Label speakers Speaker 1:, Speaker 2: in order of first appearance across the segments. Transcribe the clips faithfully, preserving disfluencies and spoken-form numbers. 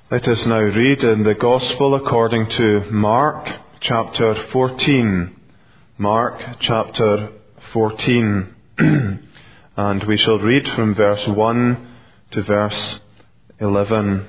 Speaker 1: Let us now read in the Gospel according to Mark chapter fourteen. Mark chapter fourteen. And we shall read from verse one to verse eleven.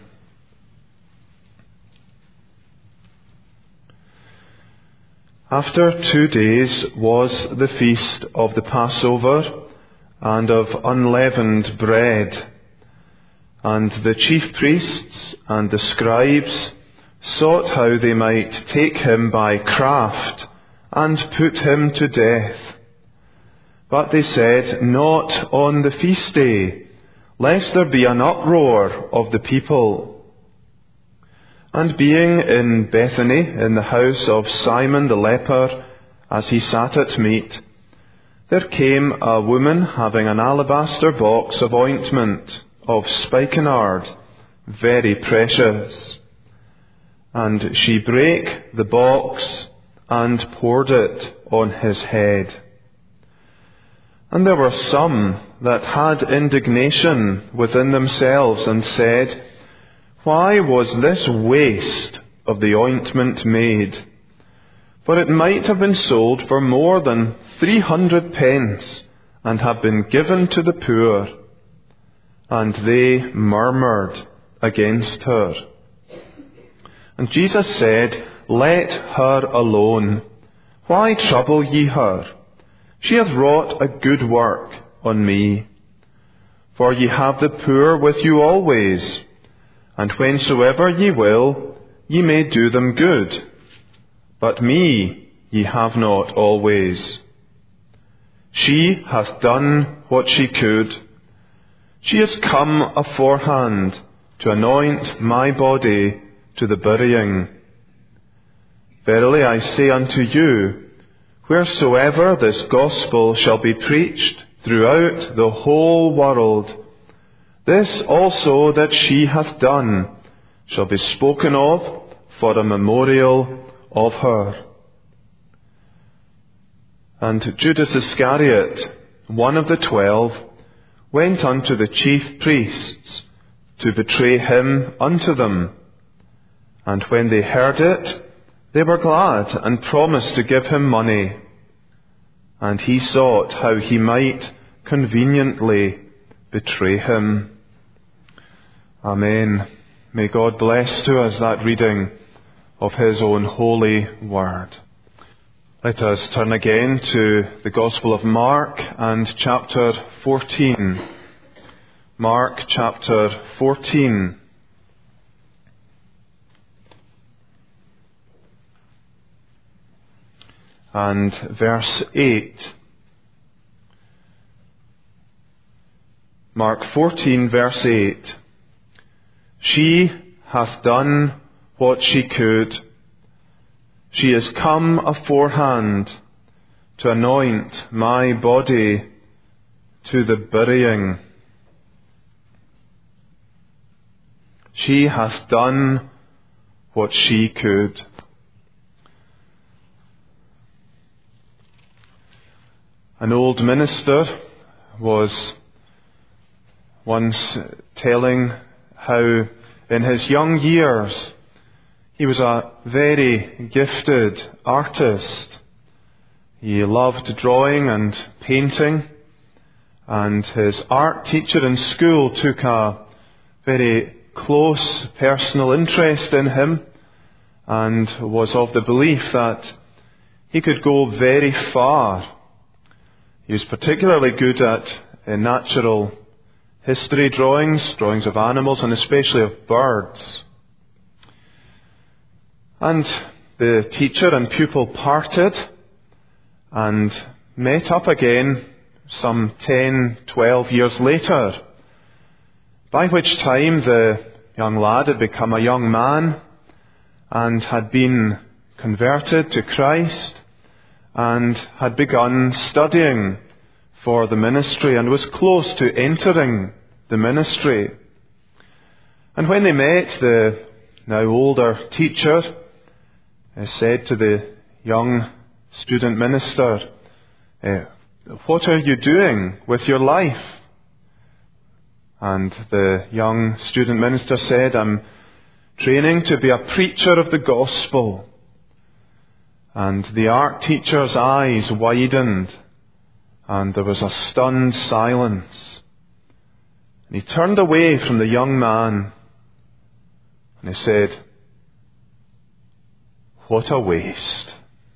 Speaker 1: After two days was the feast of the Passover and of unleavened bread. And the chief priests and the scribes sought how they might take him by craft and put him to death. But they said, "Not on the feast day, lest there be an uproar of the people." And being in Bethany, in the house of Simon the leper, as he sat at meat, there came a woman having an alabaster box of ointment of spikenard, very precious. And she brake the box and poured it on his head. And there were some that had indignation within themselves and said, "Why was this waste of the ointment made? For it might have been sold for more than three hundred pence and have been given to the poor." And they murmured against her. And Jesus said, "Let her alone. Why trouble ye her? She hath wrought a good work on me. For ye have the poor with you always, and whensoever ye will, ye may do them good. But me ye have not always. She hath done what she could. She is come aforehand to anoint my body to the burying. Verily I say unto you, wheresoever this gospel shall be preached throughout the whole world, this also that she hath done shall be spoken of for a memorial of her." And Judas Iscariot, one of the twelve, went unto the chief priests to betray him unto them. And when they heard it, they were glad and promised to give him money. And he sought how he might conveniently betray him. Amen. May God bless to us that reading of his own holy word. Let us turn again to the Gospel of Mark and chapter fourteen. Mark chapter fourteen. And verse eight. Mark fourteen, verse eight. She hath done what she could. She is come aforehand to anoint my body to the burying. She hath done what she could. An old minister was once telling how in his young years he was a very gifted artist. He loved drawing and painting, and his art teacher in school took a very close personal interest in him and was of the belief that he could go very far. He was particularly good at uh, natural history drawings, drawings of animals, and especially of birds. And the teacher and pupil parted and met up again some ten, twelve years later, by which time the young lad had become a young man and had been converted to Christ and had begun studying for the ministry and was close to entering the ministry. And when they met, the now older teacher said to the young student minister, "What are you doing with your life?" And the young student minister said, "I'm training to be a preacher of the gospel. And the art teacher's eyes widened, and there was a stunned silence. And he turned away from the young man, and he said, "What a waste.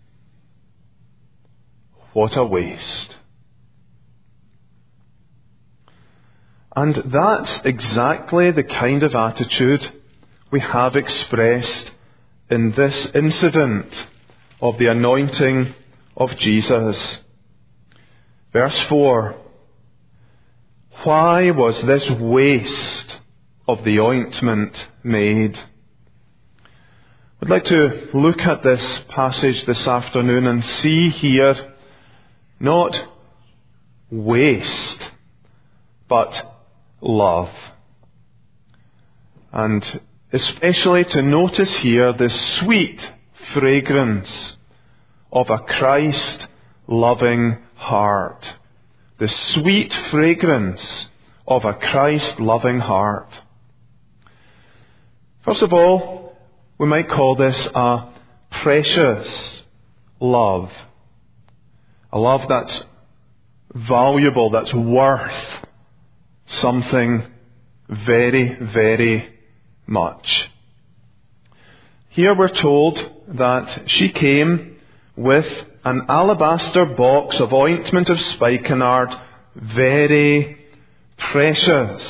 Speaker 1: What a waste." And that's exactly the kind of attitude we have expressed in this incident of the anointing of Jesus. Verse four. Why was this waste of the ointment made? I'd like to look at this passage this afternoon and see here not waste, but love. And especially to notice here the sweet fragrance of a Christ-loving heart. The sweet fragrance of a Christ-loving heart. First of all, we might call this a precious love. A love that's valuable, that's worth something very, very much. Here we're told that she came with an alabaster box of ointment of spikenard, very precious.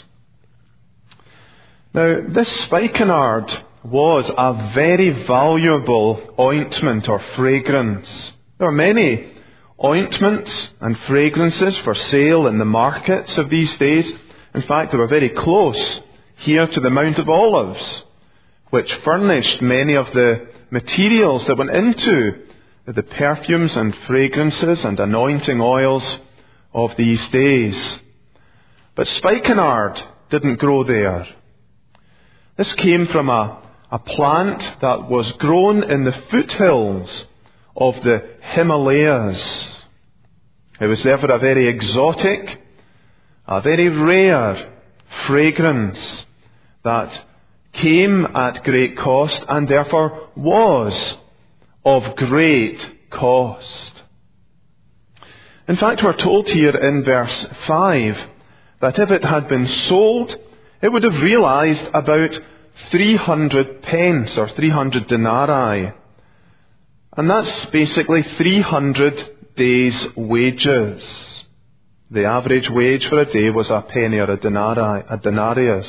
Speaker 1: Now, this spikenard was a very valuable ointment or fragrance. There are many ointments and fragrances for sale in the markets of these days. In fact, they were very close here to the Mount of Olives, which furnished many of the materials that went into the perfumes and fragrances and anointing oils of these days. But spikenard didn't grow there. This came from a, a plant that was grown in the foothills of the Himalayas. It was therefore a very exotic, a very rare fragrance that came at great cost and therefore was of great cost. In fact, we're told here in verse five that if it had been sold, it would have realized about three hundred pence or three hundred denarii. And that's basically three hundred days' wages. The average wage for a day was a penny or a denarii, a denarius.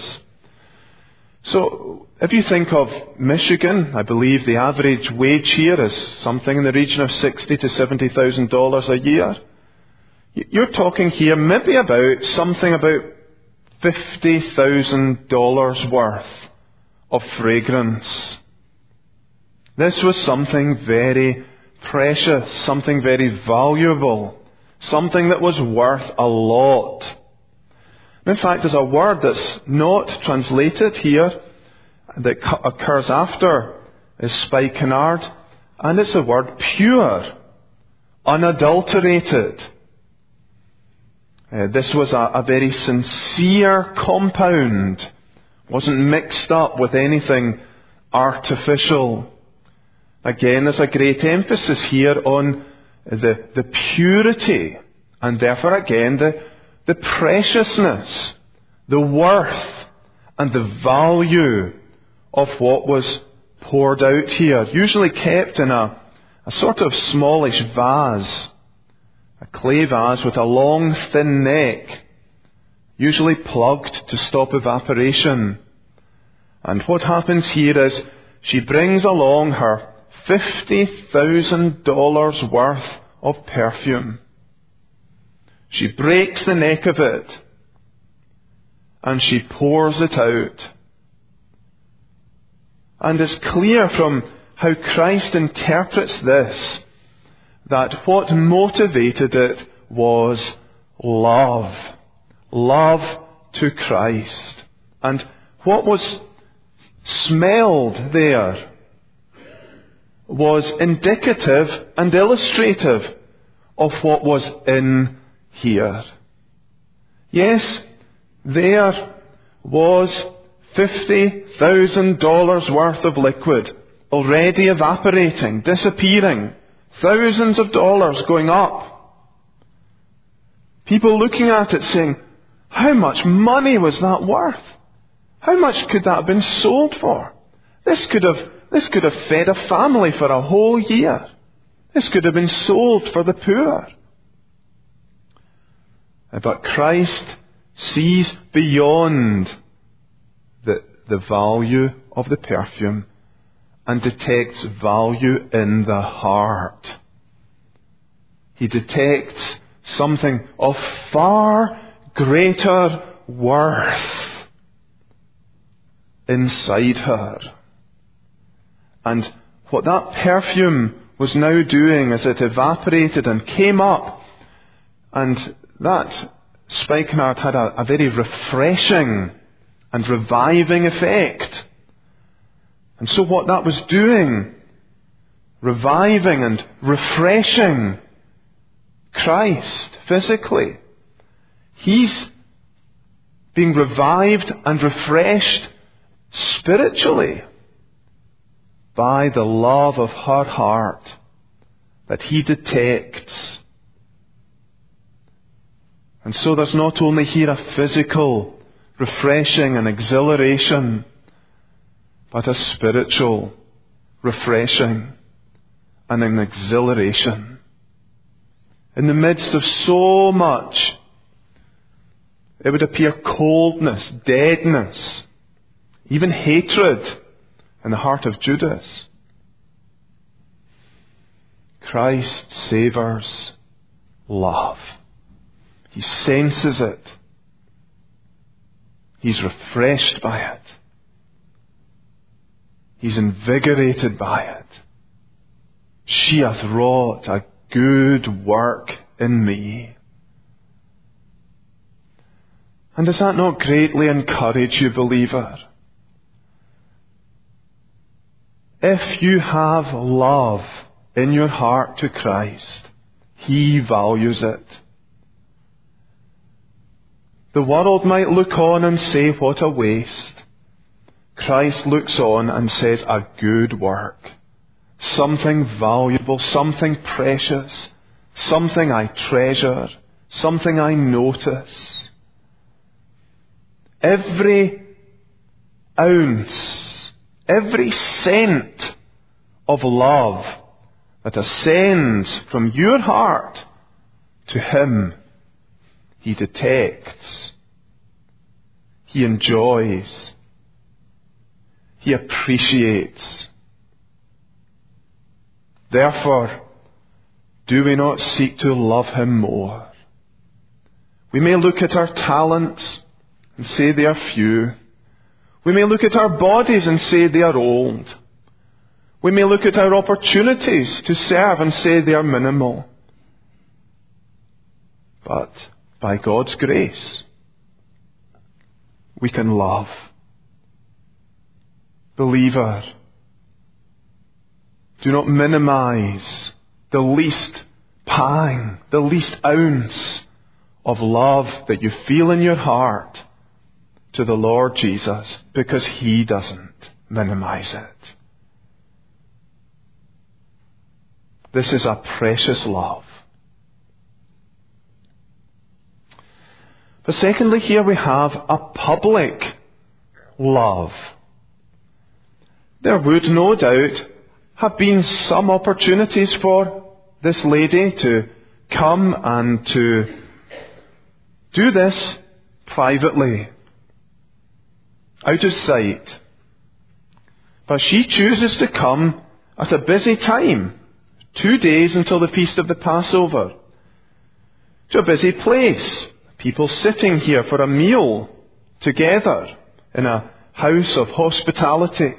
Speaker 1: So, if you think of Michigan, I believe the average wage here is something in the region of sixty to seventy thousand dollars a year. You're talking here maybe about something about fifty thousand dollars worth of fragrance. This was something very precious, something very valuable, something that was worth a lot. In fact, there's a word that's not translated here that occurs after is spikenard, and it's the word pure, unadulterated. Uh, this was a, a very sincere compound, wasn't mixed up with anything artificial. Again, there's a great emphasis here on the, the purity, and therefore again the, the preciousness, the worth, and the value of what was poured out here, usually kept in a, a sort of smallish vase, a clay vase with a long, thin neck, usually plugged to stop evaporation. And what happens here is she brings along her fifty thousand dollars worth of perfume. She breaks the neck of it, and she pours it out. And it's clear from how Christ interprets this that what motivated it was love. Love to Christ. And what was smelled there was indicative and illustrative of what was in here. Yes, there was fifty thousand dollars worth of liquid already evaporating, disappearing, thousands of dollars going up. People looking at it saying, how much money was that worth? How much could that have been sold for? This could have, this could have fed a family for a whole year. This could have been sold for the poor. But Christ sees beyond the, the value of the perfume and detects value in the heart. He detects something of far greater worth inside her. And what that perfume was now doing as it evaporated and came up, and that spikenard had a, a very refreshing and reviving effect. And so what that was doing, reviving and refreshing Christ physically, He's being revived and refreshed spiritually by the love of her heart that He detects. And so there's not only here a physical refreshing and exhilaration, but a spiritual refreshing and an exhilaration. In the midst of so much, it would appear coldness, deadness, even hatred in the heart of Judas. Christ savours love. He senses it. He's refreshed by it. He's invigorated by it. She hath wrought a good work in me. And does that not greatly encourage you, believer? If you have love in your heart to Christ, He values it. The world might look on and say, what a waste. Christ looks on and says, a good work. Something valuable, something precious, something I treasure, something I notice. Every ounce, every cent of love that ascends from your heart to Him, He detects, He enjoys, He appreciates. Therefore, do we not seek to love Him more? We may look at our talents and say they are few. We may look at our bodies and say they are old. We may look at our opportunities to serve and say they are minimal. But by God's grace, we can love. Believer, do not minimize the least pang, the least ounce of love that you feel in your heart to the Lord Jesus, because He doesn't minimize it. This is a precious love. But secondly, here we have a public love. There would no doubt have been some opportunities for this lady to come and to do this privately, out of sight. But she chooses to come at a busy time, two days until the feast of the Passover, to a busy place. People sitting here for a meal together in a house of hospitality.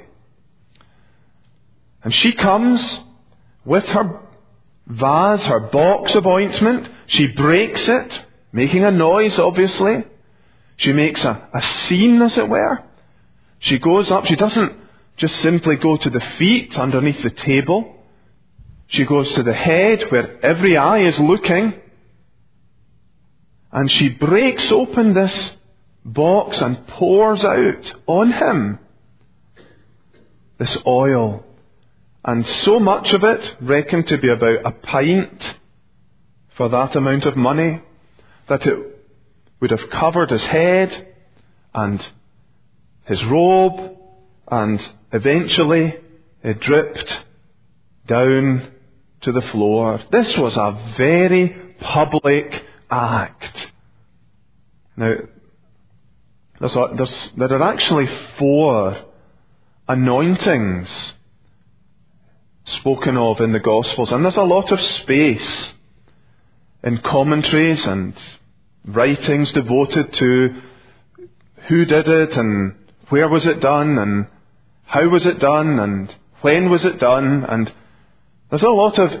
Speaker 1: And she comes with her vase, her box of ointment. She breaks it, making a noise, obviously. She makes a, a scene, as it were. She goes up. She doesn't just simply go to the feet underneath the table. She goes to the head where every eye is looking. And she breaks open this box and pours out on him this oil. And so much of it, reckoned to be about a pint for that amount of money, that it would have covered his head and his robe, and eventually it dripped down to the floor. This was a very public act. Now, there's a, there's, there are actually four anointings spoken of in the Gospels, and there's a lot of space in commentaries and writings devoted to who did it and where was it done and how was it done and when was it done, and there's a lot of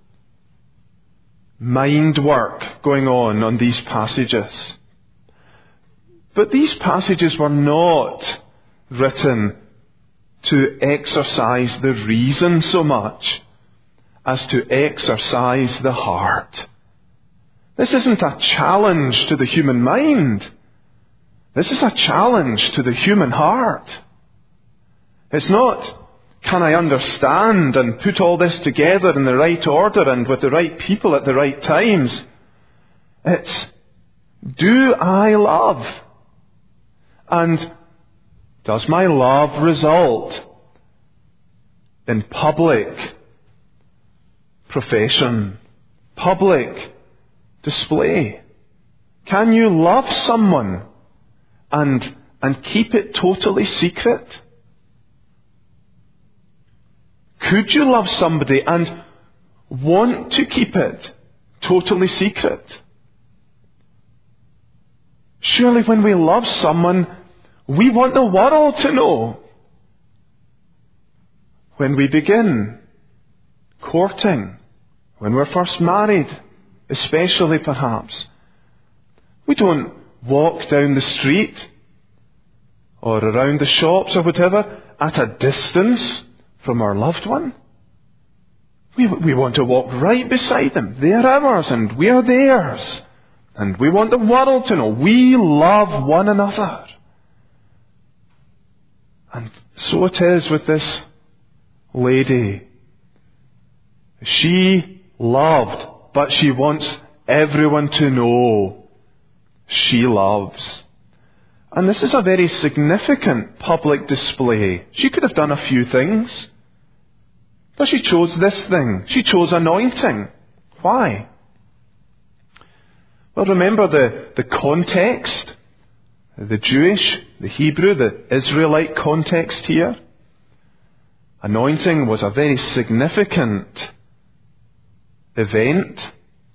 Speaker 1: mind work going on on these passages. But these passages were not written to exercise the reason so much as to exercise the heart. This isn't a challenge to the human mind. This is a challenge to the human heart. It's not, can I understand and put all this together in the right order and with the right people at the right times? It's, do I love? And does my love result in public profession, public display? Can you love someone and, and keep it totally secret? Could you love somebody and want to keep it totally secret? Surely when we love someone, we want the world to know. When we begin courting, when we're first married, especially perhaps, we don't walk down the street or around the shops or whatever at a distance from our loved one. We, we want to walk right beside them. They're ours and we are theirs. And we want the world to know we love one another. And so it is with this lady. She loved, but she wants everyone to know she loves. And this is a very significant public display. She could have done a few things, but she chose this thing. She chose anointing. Why? Well, remember the, the context, the Jewish, the Hebrew, the Israelite context here. Anointing was a very significant event.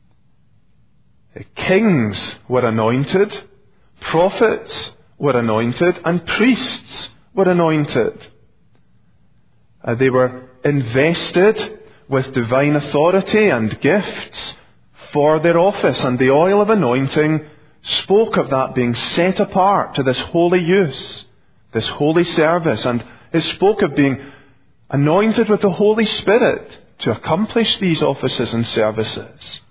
Speaker 1: Kings were anointed, prophets were anointed, and priests were anointed. Uh, they were invested with divine authority and gifts for their office, and the oil of anointing spoke of that being set apart to this holy use, this holy service, and it spoke of being anointed with the Holy Spirit to accomplish these offices and services.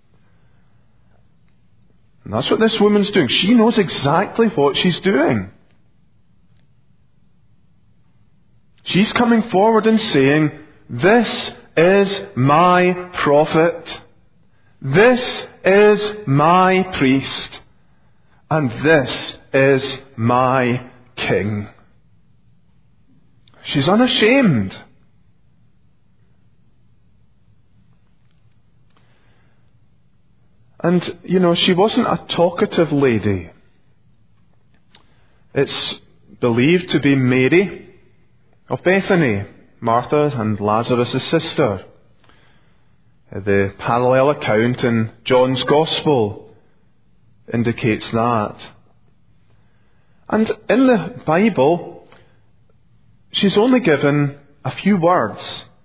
Speaker 1: And that's what this woman's doing. She knows exactly what she's doing. She's coming forward and saying, this is my prophet. This is my priest. And this is my king. She's unashamed. And, you know, she wasn't a talkative lady. It's believed to be Mary of Bethany, Martha and Lazarus' sister. The parallel account in John's Gospel indicates that. And in the Bible, she's only given a few words.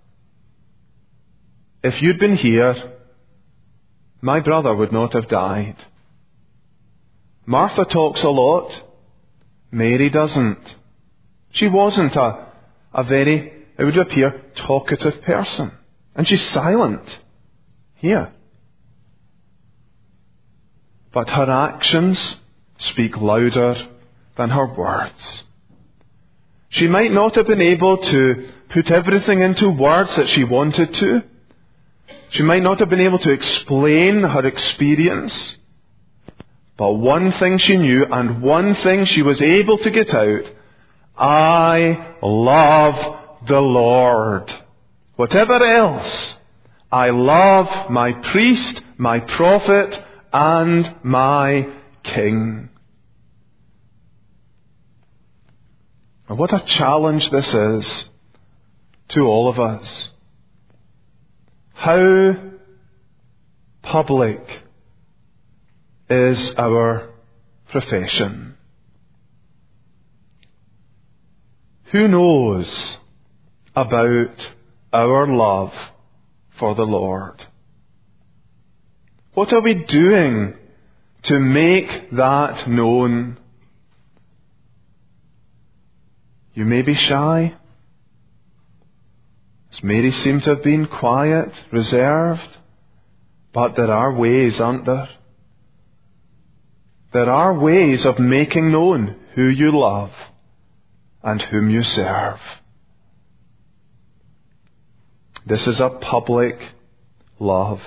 Speaker 1: If you'd been here, my brother would not have died. Martha talks a lot. Mary doesn't. She wasn't a, a very, it would appear, talkative person. And she's silent here. But her actions speak louder than her words. She might not have been able to put everything into words that she wanted to. She might not have been able to explain her experience. But one thing she knew, and one thing she was able to get out: I love the Lord. Whatever else, I love my priest, my prophet, and my king. And what a challenge this is to all of us. How public is our profession? Who knows about our love for the Lord? What are we doing to make that known? You may be shy, as Mary seemed to have been, quiet, reserved, but there are ways, aren't there? There are ways of making known who you love and whom you serve. This is a public love.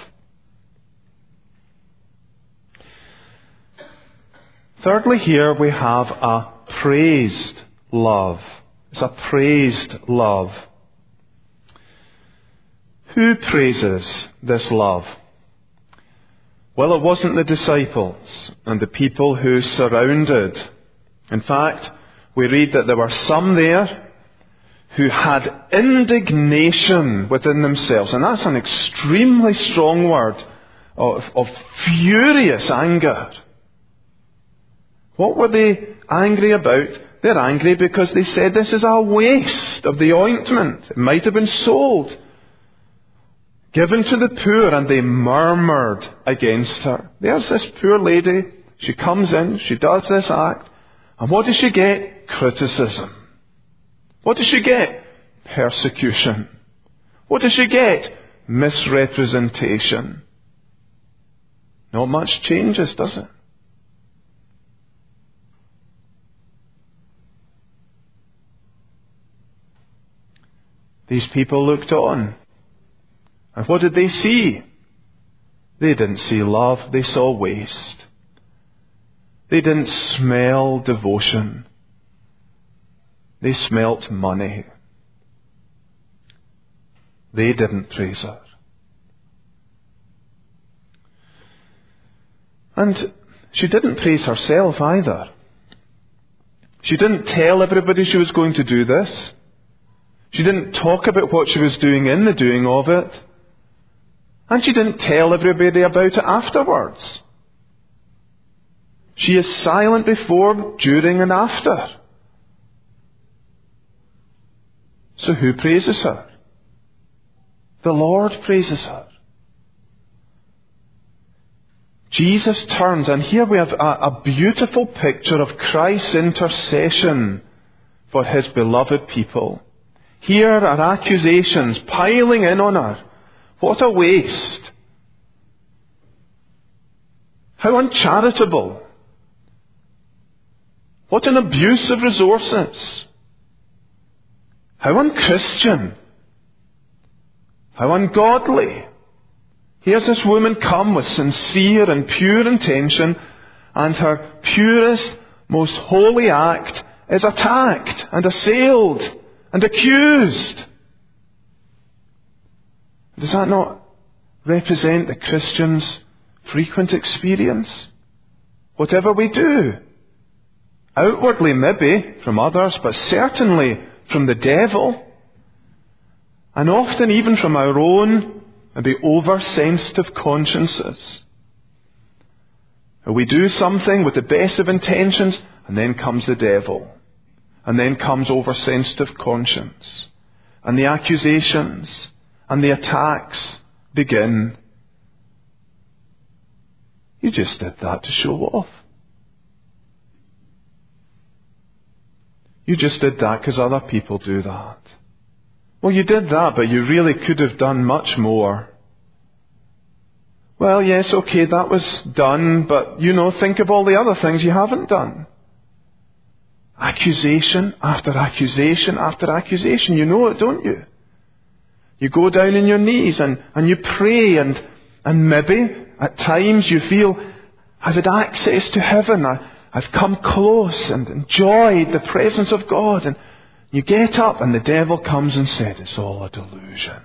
Speaker 1: Thirdly, here we have a praised love. It's a praised love. Who praises this love? Well, it wasn't the disciples and the people who surrounded. In fact, we read that there were some there who had indignation within themselves. And that's an extremely strong word of, of furious anger. What were they angry about? They're angry because they said this is a waste of the ointment. It might have been sold, given to the poor, and they murmured against her. There's this poor lady. She comes in, she does this act, and what does she get? Criticism. What does she get? Persecution. What does she get? Misrepresentation. Not much changes, does it? These people looked on. And what did they see? They didn't see love, they saw waste. They didn't smell devotion. They smelt money. They didn't praise her. And she didn't praise herself either. She didn't tell everybody she was going to do this. She didn't talk about what she was doing in the doing of it. And she didn't tell everybody about it afterwards. She is silent before, during, and after. So who praises her? The Lord praises her. Jesus turns, and here we have a, a beautiful picture of Christ's intercession for his beloved people. Here are accusations piling in on her. What a waste. How uncharitable. What an abuse of resources. How unchristian. How ungodly. Here's this woman come with sincere and pure intention, and her purest, most holy act is attacked and assailed and accused. Does that not represent the Christian's frequent experience? Whatever we do, outwardly maybe from others, but certainly from the devil, and often even from our own maybe oversensitive consciences. We do something with the best of intentions, and then comes the devil. And then comes oversensitive conscience. And the accusations and the attacks begin. You just did that to show off. You just did that because other people do that. Well, you did that, but you really could have done much more. Well, yes, okay, that was done, but, you know, think of all the other things you haven't done. Accusation after accusation after accusation. You know it, don't you? You go down on your knees and, and you pray, and, and maybe at times you feel, I've had access to heaven. I, I've come close and enjoyed the presence of God. And you get up and the devil comes and said, it's all a delusion.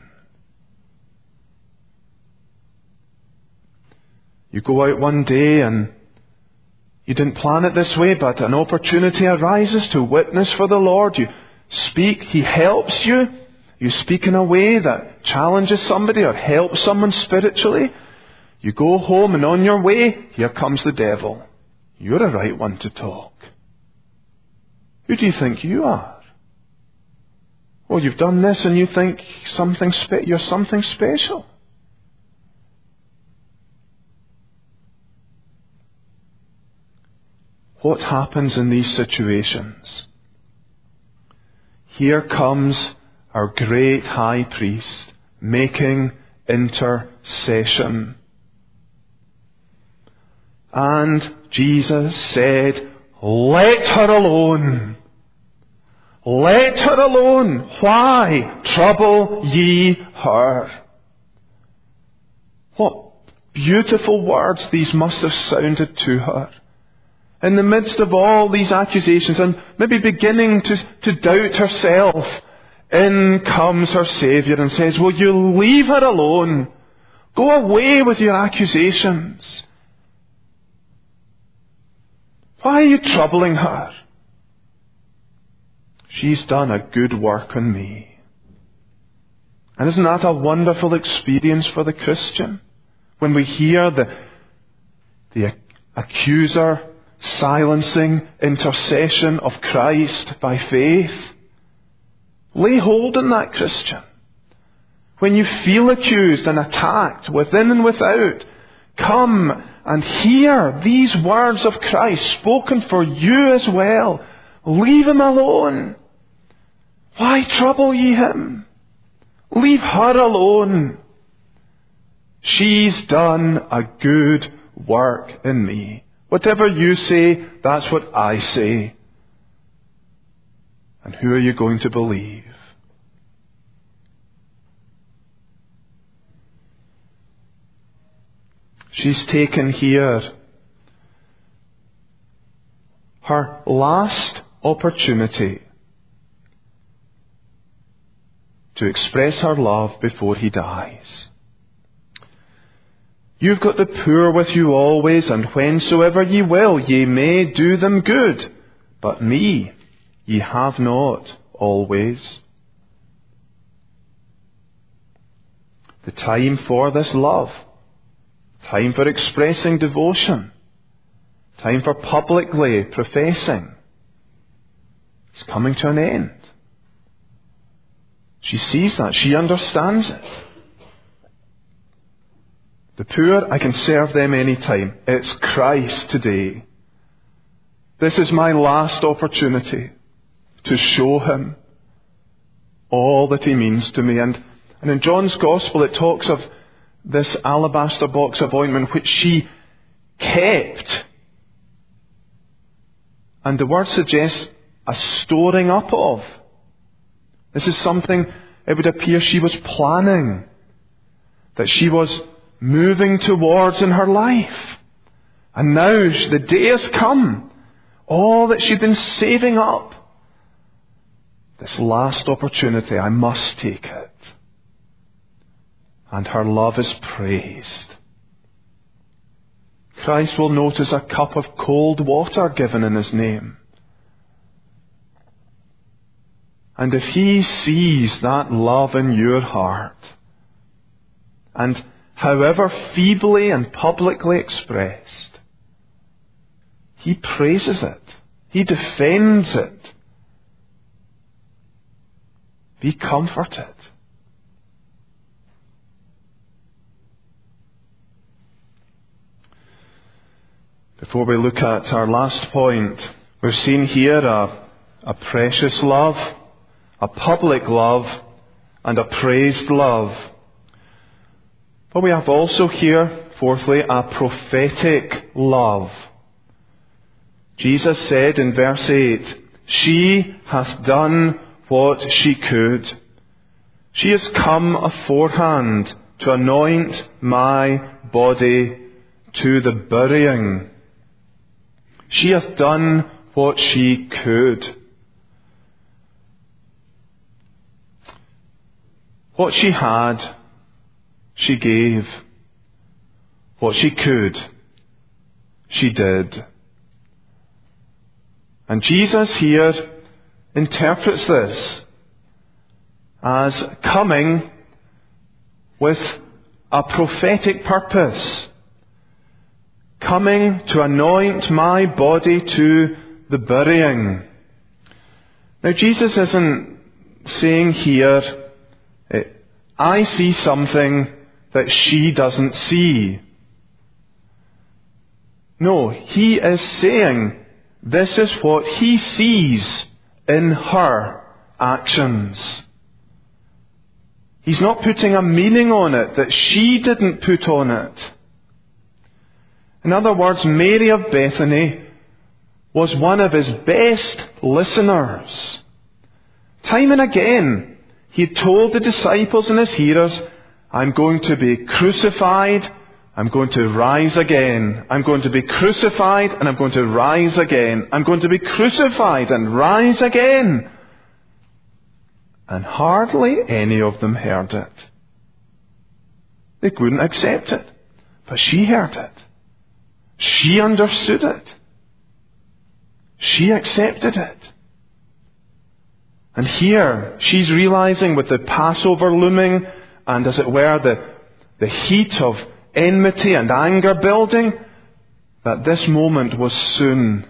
Speaker 1: You go out one day and you didn't plan it this way, but an opportunity arises to witness for the Lord. You speak, He helps you. You speak in a way that challenges somebody or helps someone spiritually. You go home, and on your way, here comes the devil. You're a right one to talk. Who do you think you are? Well, you've done this and you think something spe- you're something special. What happens in these situations? Here comes our great high priest making intercession. And Jesus said, let her alone. Let her alone. Why trouble ye her? What beautiful words these must have sounded to her. In the midst of all these accusations and maybe beginning to, to doubt herself, in comes her Saviour and says, will you leave her alone? Go away with your accusations. Why are you troubling her? She's done a good work on me. And isn't that a wonderful experience for the Christian? When we hear the, the accuser silencing intercession of Christ by faith. Lay hold on that, Christian. When you feel accused and attacked within and without, come and hear these words of Christ spoken for you as well. Leave him alone. Why trouble ye him? Leave her alone. She's done a good work in me. Whatever you say, that's what I say. And who are you going to believe? She's taken here her last opportunity to express her love before he dies. You've got the poor with you always, and whensoever ye will, ye may do them good. But me ye have not always. The time for this love, time for expressing devotion, time for publicly professing, is coming to an end. She sees that. She understands it. The poor, I can serve them any time. It's Christ today. This is my last opportunity to show him all that he means to me. And, and in John's Gospel it talks of this alabaster box of ointment which she kept. And the word suggests a storing up of. This is something, it would appear, she was planning, that she was moving towards in her life. And now the day has come. All that she'd been saving up. This last opportunity, I must take it. And her love is praised. Christ will notice a cup of cold water given in his name. And if he sees that love in your heart, and however feebly and publicly expressed, he praises it. He defends it. Be comforted. Before we look at our last point, we've seen here a, a precious love, a public love, and a praised love. But we have also here, fourthly, a prophetic love. Jesus said in verse eight, "She hath done what she could. She has come aforehand to anoint my body to the burying. She hath done what she could." What she had, she gave. What she could, she did. And Jesus here interprets this as coming with a prophetic purpose. Coming to anoint my body to the burying. Now Jesus isn't saying here, I see something that she doesn't see. No, he is saying this is what he sees in her actions. He's not putting a meaning on it that she didn't put on it. In other words, Mary of Bethany was one of his best listeners. Time and again, he told the disciples and his hearers, I'm going to be crucified, I'm going to rise again. I'm going to be crucified and I'm going to rise again. I'm going to be crucified and rise again. And hardly any of them heard it. They couldn't accept it. But she heard it. She understood it. She accepted it. And here, she's realizing with the Passover looming, and as it were, the, the heat of enmity and anger building, that this moment was soon.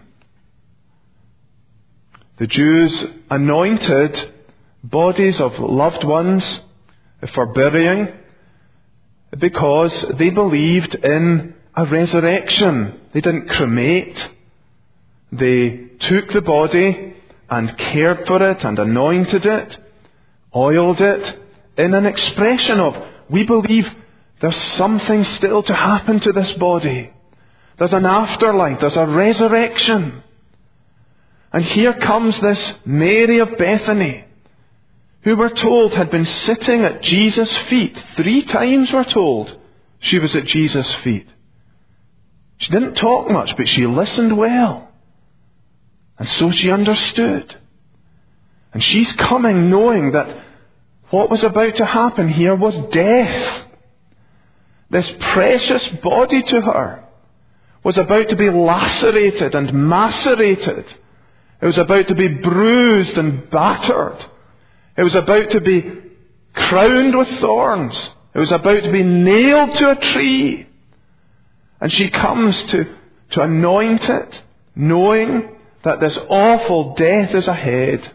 Speaker 1: The Jews anointed bodies of loved ones for burying because they believed in a resurrection. They didn't cremate. They took the body and cared for it and anointed it, oiled it, in an expression of, we believe there's something still to happen to this body. There's an afterlife, there's a resurrection. And here comes this Mary of Bethany, who we're told had been sitting at Jesus' feet. Three times we're told she was at Jesus' feet. She didn't talk much, but she listened well. And so she understood. And she's coming knowing that what was about to happen here was death. This precious body to her was about to be lacerated and macerated. It was about to be bruised and battered. It was about to be crowned with thorns. It was about to be nailed to a tree. And she comes to, to anoint it, knowing that this awful death is ahead.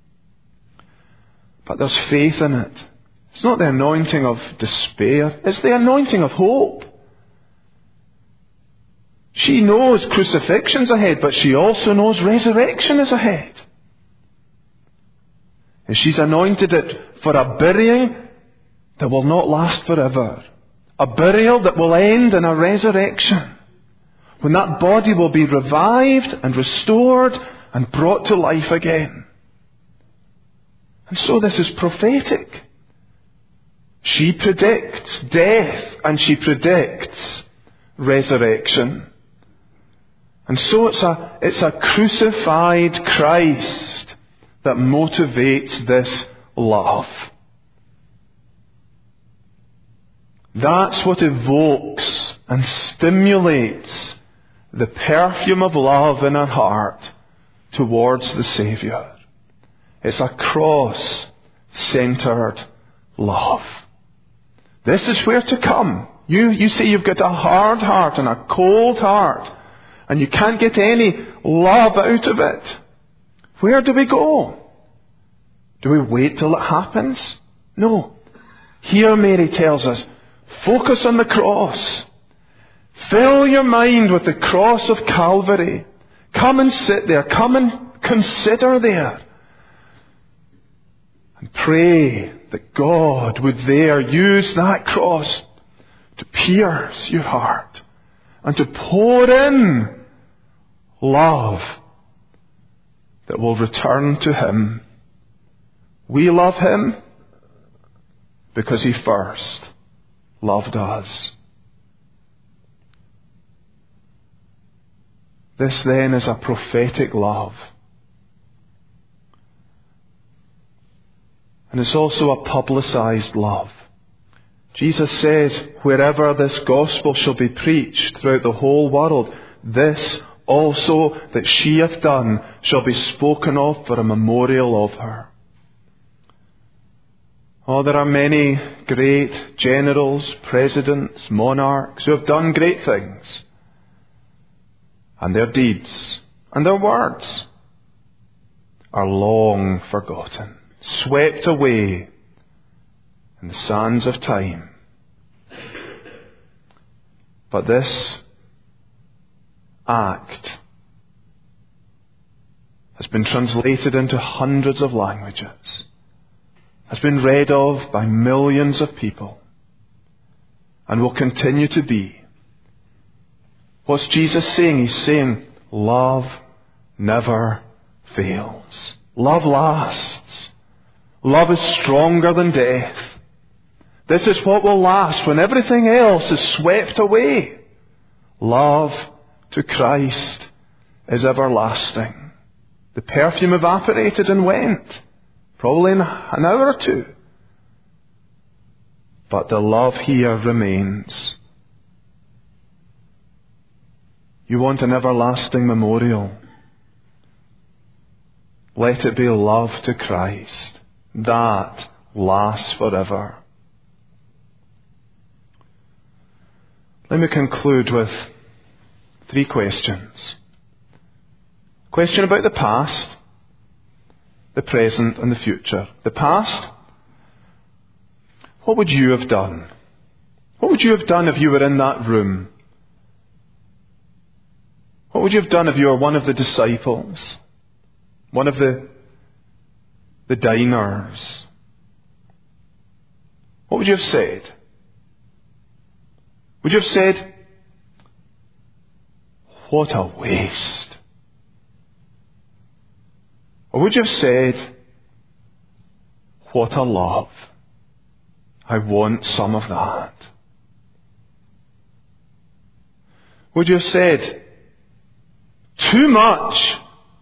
Speaker 1: But there's faith in it. It's not the anointing of despair. It's the anointing of hope. She knows crucifixion's ahead, but she also knows resurrection is ahead. And she's anointed it for a burying that will not last forever. A burial that will end in a resurrection. When that body will be revived and restored and brought to life again. And so this is prophetic. She predicts death and she predicts resurrection. And so it's a, it's a crucified Christ that motivates this love. That's what evokes and stimulates the perfume of love in our heart towards the Saviour. It's a cross-centered love. This is where to come. You, you say you've got a hard heart and a cold heart, and you can't get any love out of it. Where do we go? Do we wait till it happens? No. Here Mary tells us, focus on the cross. Fill your mind with the cross of Calvary. Come and sit there. Come and consider there. And pray that God would there use that cross to pierce your heart and to pour in love that will return to Him. We love Him because He first loved us. This then is a prophetic love. And it's also a publicized love. Jesus says, wherever this gospel shall be preached throughout the whole world, this also that she hath done shall be spoken of for a memorial of her. Oh, there are many great generals, presidents, monarchs who have done great things. And their deeds and their words are long forgotten, swept away in the sands of time. But this act has been translated into hundreds of languages, has been read of by millions of people, and will continue to be. What's Jesus saying? He's saying, love never fails. Love lasts. Love is stronger than death. This is what will last when everything else is swept away. Love to Christ is everlasting. The perfume evaporated and went, probably in an hour or two. But the love here remains. You want an everlasting memorial. Let it be love to Christ. That lasts forever. Let me conclude with three questions. Question about the past, the present and the future. The past, what would you have done? What would you have done if you were in that room? What would you have done if you were one of the disciples? One of the, the diners? What would you have said? Would you have said, what a waste? Or would you have said, what a love? I want some of that. Would you have said, too much?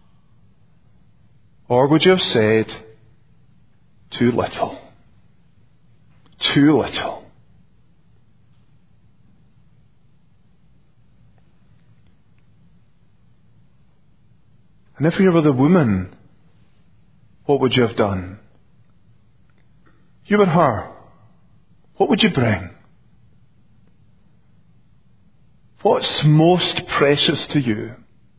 Speaker 1: Or would you have said, too little? Too little. And if you were the woman, what would you have done? You were her. What would you bring? What's most precious to you?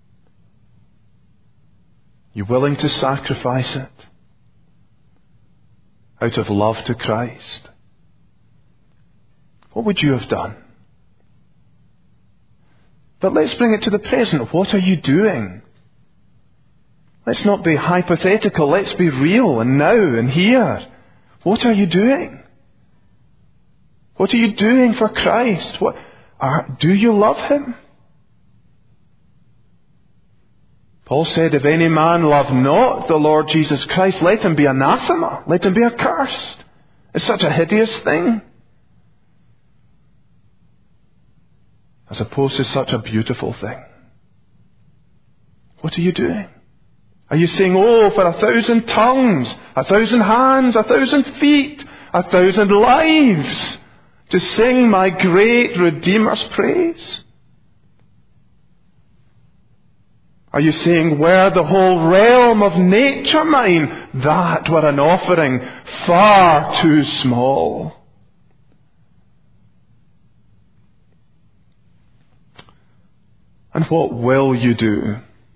Speaker 1: You willing to sacrifice it out of love to Christ? What would you have done? But let's bring it to the present. What are you doing? Let's not be hypothetical. Let's be real and now and here. What are you doing? What are you doing for Christ? What are, do you love Him? Paul said, if any man love not the Lord Jesus Christ, let him be anathema. Let him be accursed. It's such a hideous thing. As opposed to such a beautiful thing. What are you doing? Are you saying, oh, for a thousand tongues, a thousand hands, a thousand feet, a thousand lives, to sing my great Redeemer's praise? Are you saying, were the whole realm of nature mine, that were an offering far too small? And what will you do?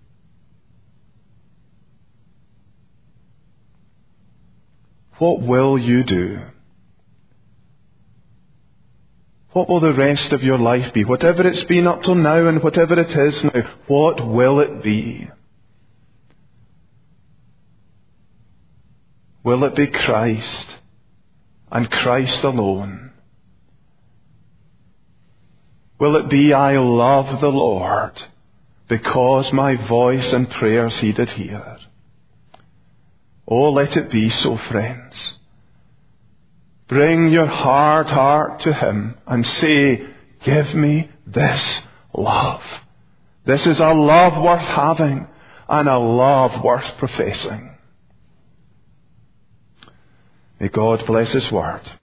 Speaker 1: What will you do? What will the rest of your life be? Whatever it's been up till now and whatever it is now, what will it be? Will it be Christ and Christ alone? Will it be, I love the Lord, because my voice and prayers he did hear? Oh, let it be so, friends. Bring your hard heart to him and say, give me this love. This is a love worth having and a love worth professing. May God bless his word.